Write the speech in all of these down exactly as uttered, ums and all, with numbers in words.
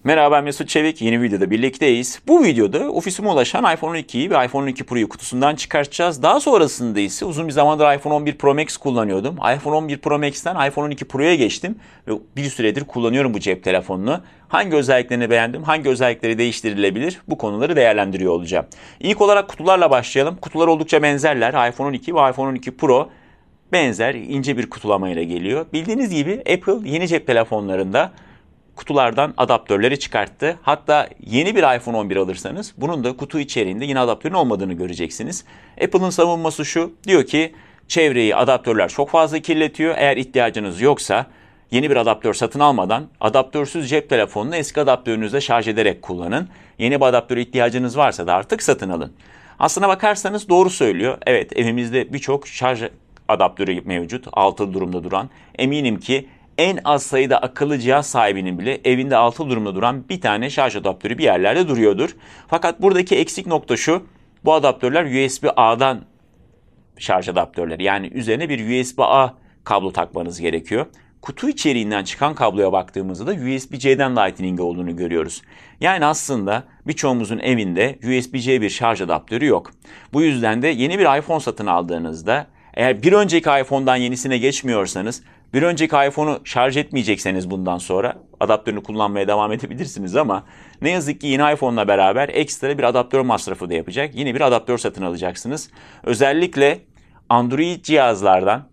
Merhaba, ben Mesut Çevik. Yeni videoda birlikteyiz. Bu videoda ofisime ulaşan iPhone on ikiyi ve iPhone on iki Pro'yu kutusundan çıkartacağız. Daha sonrasında ise uzun bir zamandır iPhone on bir Pro Max kullanıyordum. iPhone on bir Pro Max'ten iPhone on iki Pro'ya geçtim ve bir süredir kullanıyorum bu cep telefonunu. Hangi özelliklerini beğendim, hangi özellikleri değiştirilebilir, bu konuları değerlendiriyor olacağım. İlk olarak kutularla başlayalım. Kutular oldukça benzerler. iPhone on iki ve iPhone on iki Pro benzer, ince bir kutulamayla geliyor. Bildiğiniz gibi Apple yeni cep telefonlarında kutulardan adaptörleri çıkarttı. Hatta yeni bir iPhone on bir alırsanız bunun da kutu içeriğinde yine adaptörün olmadığını göreceksiniz. Apple'ın savunması şu, diyor ki çevreyi adaptörler çok fazla kirletiyor. Eğer ihtiyacınız yoksa yeni bir adaptör satın almadan adaptörsüz cep telefonunu eski adaptörünüzle şarj ederek kullanın. Yeni bir adaptöre ihtiyacınız varsa da artık satın alın. Aslına bakarsanız doğru söylüyor. Evet, evimizde birçok şarj adaptörü mevcut, altı durumda duran. Eminim ki en az sayıda akıllı cihaz sahibinin bile evinde altı durumda duran bir tane şarj adaptörü bir yerlerde duruyordur. Fakat buradaki eksik nokta şu, bu adaptörler U S B A'dan şarj adaptörleri. Yani üzerine bir U S B A kablo takmanız gerekiyor. Kutu içeriğinden çıkan kabloya baktığımızda da U S B C'den Lightning olduğunu görüyoruz. Yani aslında birçoğumuzun evinde U S B C bir şarj adaptörü yok. Bu yüzden de yeni bir iPhone satın aldığınızda, eğer bir önceki iPhone'dan yenisine geçmiyorsanız, bir önceki iPhone'u şarj etmeyecekseniz bundan sonra adaptörünü kullanmaya devam edebilirsiniz ama ne yazık ki yeni iPhone'la beraber ekstra bir adaptör masrafı da yapacak. Yeni bir adaptör satın alacaksınız. Özellikle Android cihazlardan,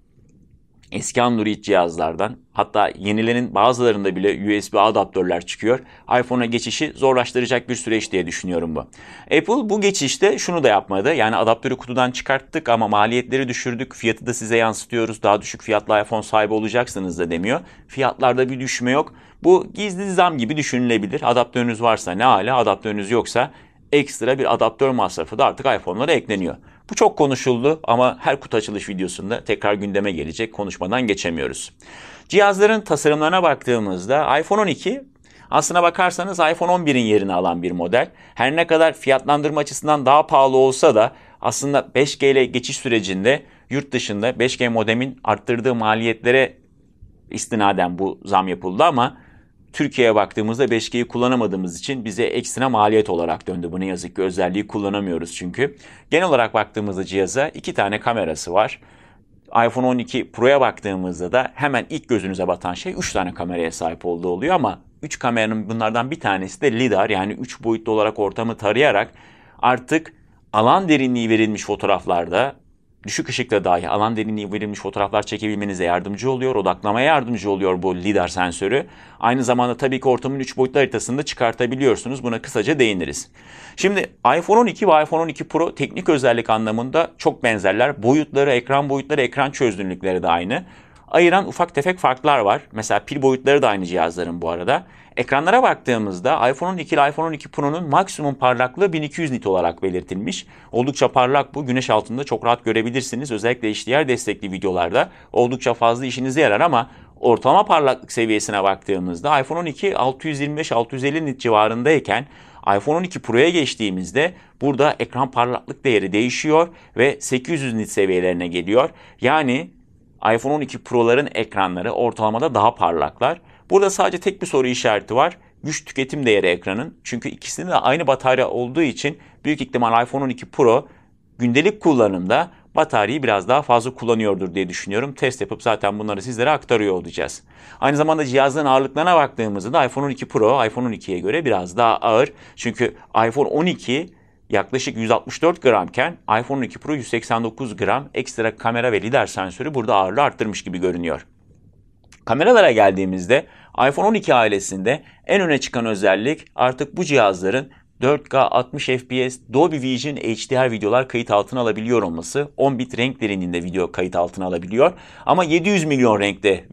eski Android cihazlardan, hatta yenilerin bazılarında bile U S B adaptörler çıkıyor. iPhone'a geçişi zorlaştıracak bir süreç diye düşünüyorum bu. Apple bu geçişte şunu da yapmadı. Yani adaptörü kutudan çıkarttık ama maliyetleri düşürdük. Fiyatı da size yansıtıyoruz. Daha düşük fiyatlı iPhone sahibi olacaksınız da demiyor. Fiyatlarda bir düşme yok. Bu gizli zam gibi düşünülebilir. Adaptörünüz varsa ne hala, adaptörünüz yoksa ekstra bir adaptör masrafı da artık iPhone'lara ekleniyor. Bu çok konuşuldu ama her kutu açılış videosunda tekrar gündeme gelecek, konuşmadan geçemiyoruz. Cihazların tasarımlarına baktığımızda iPhone on iki aslına bakarsanız iPhone on birin yerini alan bir model. Her ne kadar fiyatlandırma açısından daha pahalı olsa da aslında beş G ile geçiş sürecinde yurt dışında beş G modemin arttırdığı maliyetlere istinaden bu zam yapıldı ama Türkiye'ye baktığımızda beş G'yi kullanamadığımız için bize ekstra maliyet olarak döndü. Bu ne yazık ki özelliği kullanamıyoruz çünkü. Genel olarak baktığımızda cihaza iki tane kamerası var. iPhone on iki Pro'ya baktığımızda da hemen ilk gözünüze batan şey üç tane kameraya sahip olduğu oluyor ama üç kameranın bunlardan bir tanesi de lidar, yani üç boyutlu olarak ortamı tarayarak artık alan derinliği verilmiş fotoğraflarda, düşük ışıkla dahi alan derinliği verilmiş fotoğraflar çekebilmenize yardımcı oluyor. Odaklamaya yardımcı oluyor bu lidar sensörü. Aynı zamanda tabii ki ortamın üç boyutlu haritasını da çıkartabiliyorsunuz. Buna kısaca değiniriz. Şimdi iPhone on iki ve iPhone on iki Pro teknik özellik anlamında çok benzerler. Boyutları, ekran boyutları, ekran çözünürlükleri de aynı. Ayıran ufak tefek farklar var. Mesela pil boyutları da aynı cihazların bu arada. Ekranlara baktığımızda iPhone on iki ile iPhone on iki Pro'nun maksimum parlaklığı bin iki yüz nit olarak belirtilmiş. Oldukça parlak bu. Güneş altında çok rahat görebilirsiniz. Özellikle H D R destekli videolarda oldukça fazla işinize yarar ama ortalama parlaklık seviyesine baktığımızda iPhone on iki altı yüz yirmi beş altı yüz elli nit civarındayken iPhone on iki Pro'ya geçtiğimizde burada ekran parlaklık değeri değişiyor ve sekiz yüz nit seviyelerine geliyor. Yani iPhone on iki Pro'ların ekranları ortalamada daha parlaklar. Burada sadece tek bir soru işareti var. Güç tüketim değeri ekranın. Çünkü ikisinin de aynı batarya olduğu için büyük ihtimal iPhone on iki Pro gündelik kullanımda bataryayı biraz daha fazla kullanıyordur diye düşünüyorum. Test yapıp zaten bunları sizlere aktarıyor olacağız. Aynı zamanda cihazların ağırlıklarına baktığımızda da iPhone on iki Pro iPhone on ikiye göre biraz daha ağır. Çünkü iPhone on iki yaklaşık yüz altmış dört gramken iPhone on iki Pro yüz seksen dokuz gram, ekstra kamera ve lidar sensörü burada ağırlığı arttırmış gibi görünüyor. Kameralara geldiğimizde iPhone on iki ailesinde en öne çıkan özellik artık bu cihazların dört K altmış F P S Dolby Vision H D R videolar kayıt altına alabiliyor olması. on bit renk derinliğinde video kayıt altına alabiliyor ama yedi yüz milyon renkte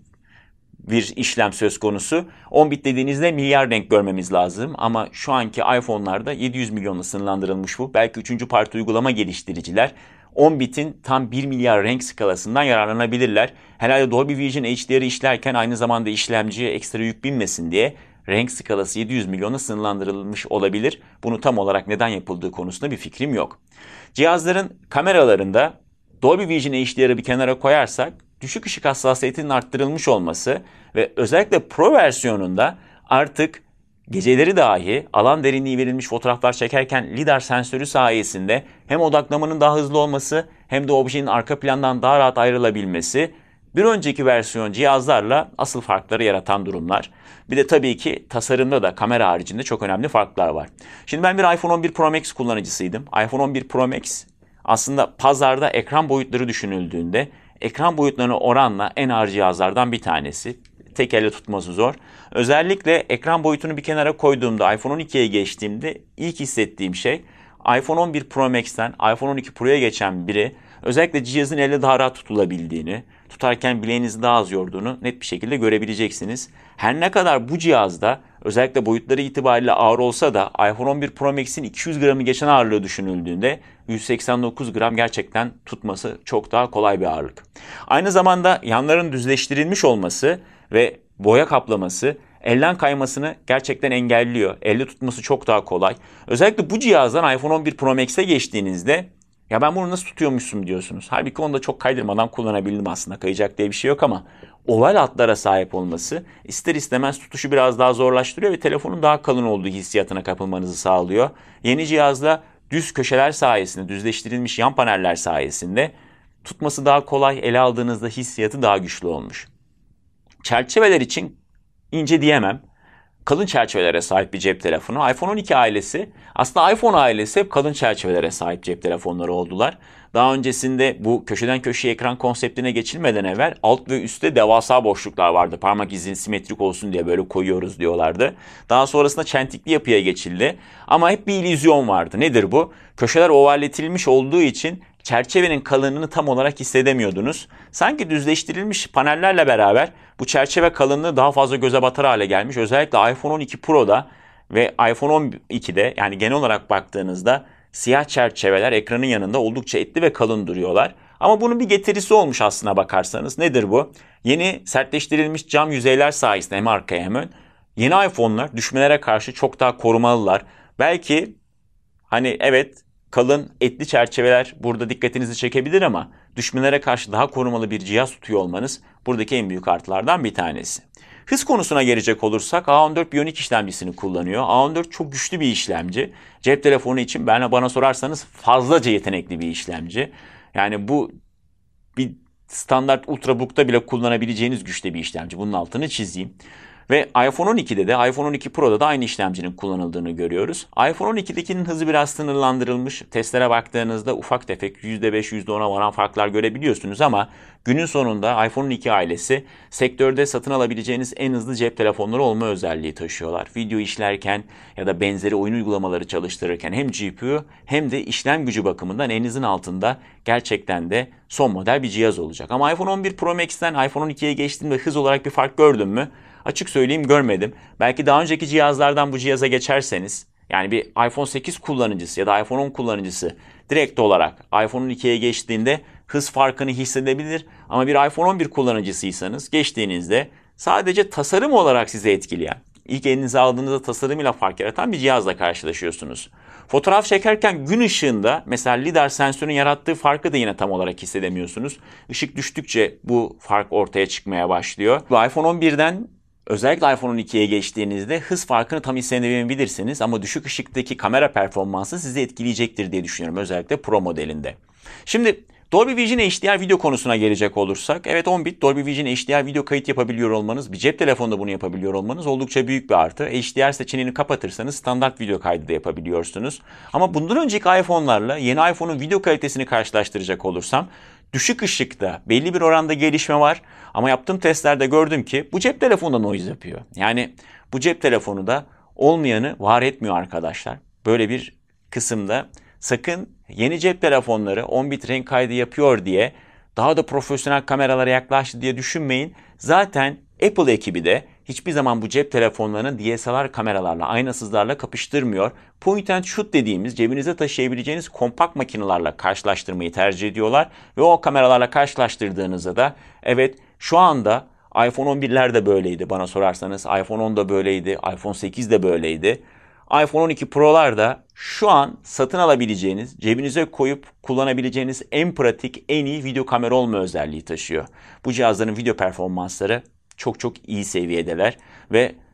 bir işlem söz konusu. on bit dediğinizde milyar renk görmemiz lazım ama şu anki iPhone'larda yedi yüz milyonla sınırlandırılmış bu. Belki üçüncü parti uygulama geliştiriciler on bitin tam bir milyar renk skalasından yararlanabilirler. Herhalde Dolby Vision H D R'i işlerken aynı zamanda işlemciye ekstra yük binmesin diye renk skalası yedi yüz milyona sınırlandırılmış olabilir. Bunu tam olarak neden yapıldığı konusunda bir fikrim yok. Cihazların kameralarında Dolby Vision H D R'ı bir kenara koyarsak düşük ışık hassasiyetinin arttırılmış olması ve özellikle Pro versiyonunda artık Geceleri dahi alan derinliği verilmiş fotoğraflar çekerken lidar sensörü sayesinde hem odaklamanın daha hızlı olması hem de objenin arka plandan daha rahat ayrılabilmesi bir önceki versiyon cihazlarla asıl farkları yaratan durumlar. Bir de tabii ki tasarımda da kamera haricinde çok önemli farklar var. Şimdi ben bir iPhone on bir Pro Max kullanıcısıydım. iPhone on bir Pro Max aslında pazarda ekran boyutları düşünüldüğünde ekran boyutlarına oranla en ağır cihazlardan bir tanesi. Tek elle tutması zor. Özellikle ekran boyutunu bir kenara koyduğumda iPhone on ikiye geçtiğimde ilk hissettiğim şey iPhone on bir Pro Max'ten iPhone on iki Pro'ya geçen biri özellikle cihazın elle daha rahat tutulabildiğini, tutarken bileğinizi daha az yorduğunu net bir şekilde görebileceksiniz. Her ne kadar bu cihazda özellikle boyutları itibariyle ağır olsa da iPhone on bir Pro Max'in iki yüz gramı geçen ağırlığı düşünüldüğünde yüz seksen dokuz gram gerçekten tutması çok daha kolay bir ağırlık. Aynı zamanda yanların düzleştirilmiş olması ve boya kaplaması elden kaymasını gerçekten engelliyor. Elle tutması çok daha kolay. Özellikle bu cihazdan iPhone on bir Pro Max'e geçtiğinizde ya ben bunu nasıl tutuyormuşum diyorsunuz. Halbuki onu da çok kaydırmadan kullanabildim aslında. Kayacak diye bir şey yok ama oval hatlara sahip olması ister istemez tutuşu biraz daha zorlaştırıyor ve telefonun daha kalın olduğu hissiyatına kapılmanızı sağlıyor. Yeni cihazla düz köşeler sayesinde, düzleştirilmiş yan paneller sayesinde tutması daha kolay, ele aldığınızda hissiyatı daha güçlü olmuş. Çerçeveler için ince diyemem. Kalın çerçevelere sahip bir cep telefonu. iPhone on iki ailesi, aslında iPhone ailesi hep kalın çerçevelere sahip cep telefonları oldular. Daha öncesinde bu köşeden köşeye ekran konseptine geçilmeden evvel alt ve üstte devasa boşluklar vardı. Parmak izi simetrik olsun diye böyle koyuyoruz diyorlardı. Daha sonrasında çentikli yapıya geçildi. Ama hep bir illüzyon vardı. Nedir bu? Köşeler ovalletilmiş olduğu için çerçevenin kalınlığını tam olarak hissedemiyordunuz. Sanki düzleştirilmiş panellerle beraber bu çerçeve kalınlığı daha fazla göze batar hale gelmiş. Özellikle iPhone on iki Pro'da ve iPhone on ikide yani genel olarak baktığınızda siyah çerçeveler ekranın yanında oldukça etli ve kalın duruyorlar. Ama bunun bir getirisi olmuş aslına bakarsanız. Nedir bu? Yeni sertleştirilmiş cam yüzeyler sayesinde hem arkaya hem ön yeni iPhone'lar düşmelere karşı çok daha korumalılar. Belki hani evet kalın etli çerçeveler burada dikkatinizi çekebilir ama düşmelere karşı daha korumalı bir cihaz tutuyor olmanız buradaki en büyük artılardan bir tanesi. Hız konusuna gelecek olursak A on dört Bionic işlemcisini kullanıyor. A on dört çok güçlü bir işlemci. Cep telefonu için bana, bana sorarsanız fazlaca yetenekli bir işlemci. Yani bu bir standart Ultrabook'ta bile kullanabileceğiniz güçte bir işlemci. Bunun altını çizeyim. Ve iPhone on ikide de iPhone on iki Pro'da da aynı işlemcinin kullanıldığını görüyoruz. iPhone on ikidekinin hızı biraz sınırlandırılmış. Testlere baktığınızda ufak tefek yüzde beş yüzde ona varan farklar görebiliyorsunuz ama günün sonunda iPhone on iki ailesi sektörde satın alabileceğiniz en hızlı cep telefonları olma özelliği taşıyorlar. Video işlerken ya da benzeri oyun uygulamaları çalıştırırken hem G P U hem de işlem gücü bakımından elinizin altında gerçekten de son model bir cihaz olacak. Ama iPhone on bir Pro Max'ten iPhone on ikiye geçtiğimde hız olarak bir fark gördüm mü? Açık söyleyeyim görmedim. Belki daha önceki cihazlardan bu cihaza geçerseniz yani bir iPhone sekiz kullanıcısı ya da iPhone on kullanıcısı direkt olarak iPhone on ikiye geçtiğinde hız farkını hissedebilir. Ama bir iPhone on bir kullanıcısıysanız geçtiğinizde sadece tasarım olarak sizi etkileyen, ilk elinize aldığınızda tasarımıyla fark yaratan bir cihazla karşılaşıyorsunuz. Fotoğraf çekerken gün ışığında mesela lidar sensörünün yarattığı farkı da yine tam olarak hissedemiyorsunuz. Işık düştükçe bu fark ortaya çıkmaya başlıyor. Ve iPhone on birden özellikle iPhone on ikiye geçtiğinizde hız farkını tam hissedemeyebilirsiniz ama düşük ışıktaki kamera performansı sizi etkileyecektir diye düşünüyorum özellikle Pro modelinde. Şimdi Dolby Vision H D R video konusuna gelecek olursak, evet on bit Dolby Vision H D R video kayıt yapabiliyor olmanız, bir cep telefonunda bunu yapabiliyor olmanız oldukça büyük bir artı. H D R seçeneğini kapatırsanız standart video kaydı da yapabiliyorsunuz. Ama bundan önceki iPhone'larla yeni iPhone'un video kalitesini karşılaştıracak olursam, düşük ışıkta belli bir oranda gelişme var ama yaptığım testlerde gördüm ki bu cep telefonu da noise yapıyor. Yani bu cep telefonu da olmayanı var etmiyor arkadaşlar. Böyle bir kısımda sakın yeni cep telefonları on bit renk kaydı yapıyor diye daha da profesyonel kameralara yaklaştı diye düşünmeyin. Zaten Apple ekibi de hiçbir zaman bu cep telefonlarını D S L R kameralarla, aynasızlarla kapıştırmıyor. Point and shoot dediğimiz cebinize taşıyabileceğiniz kompakt makinelerle karşılaştırmayı tercih ediyorlar. Ve o kameralarla karşılaştırdığınızda da evet şu anda iPhone on birler de böyleydi bana sorarsanız. iPhone on da böyleydi, iPhone sekiz de böyleydi. iPhone on iki Pro'lar da şu an satın alabileceğiniz, cebinize koyup kullanabileceğiniz en pratik, en iyi video kamera olma özelliği taşıyor. Bu cihazların video performansları çok çok iyi seviyedeler ve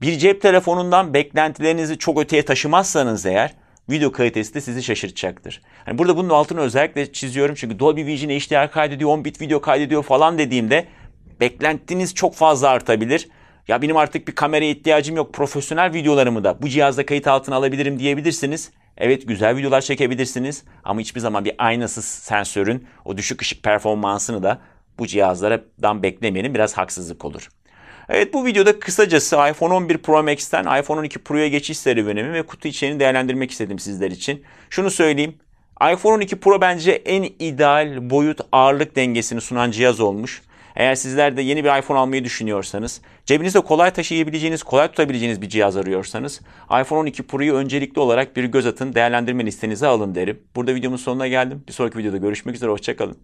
Bir cep telefonundan beklentilerinizi çok öteye taşımazsanız eğer video kalitesi de sizi şaşırtacaktır. Yani burada bunun altını özellikle çiziyorum çünkü Dolby Vision H D R kaydediyor, on bit video kaydediyor falan dediğimde beklentiniz çok fazla artabilir. Ya benim artık bir kameraya ihtiyacım yok, profesyonel videolarımı da bu cihazda kayıt altına alabilirim diyebilirsiniz. Evet, güzel videolar çekebilirsiniz ama hiçbir zaman bir aynasız sensörün o düşük ışık performansını da bu cihazlardan beklemeyenin biraz haksızlık olur. Evet, bu videoda kısacası iPhone on bir Pro Max'ten iPhone on iki Pro'ya geçiş serüvenimi ve kutu içeriğini değerlendirmek istedim sizler için. Şunu söyleyeyim, iPhone on iki Pro bence en ideal boyut ağırlık dengesini sunan cihaz olmuş. Eğer sizler de yeni bir iPhone almayı düşünüyorsanız, cebinizde kolay taşıyabileceğiniz, kolay tutabileceğiniz bir cihaz arıyorsanız, iPhone on iki Pro'yu öncelikli olarak bir göz atın, değerlendirme listenize alın derim. Burada videomun sonuna geldim. Bir sonraki videoda görüşmek üzere, hoşça kalın.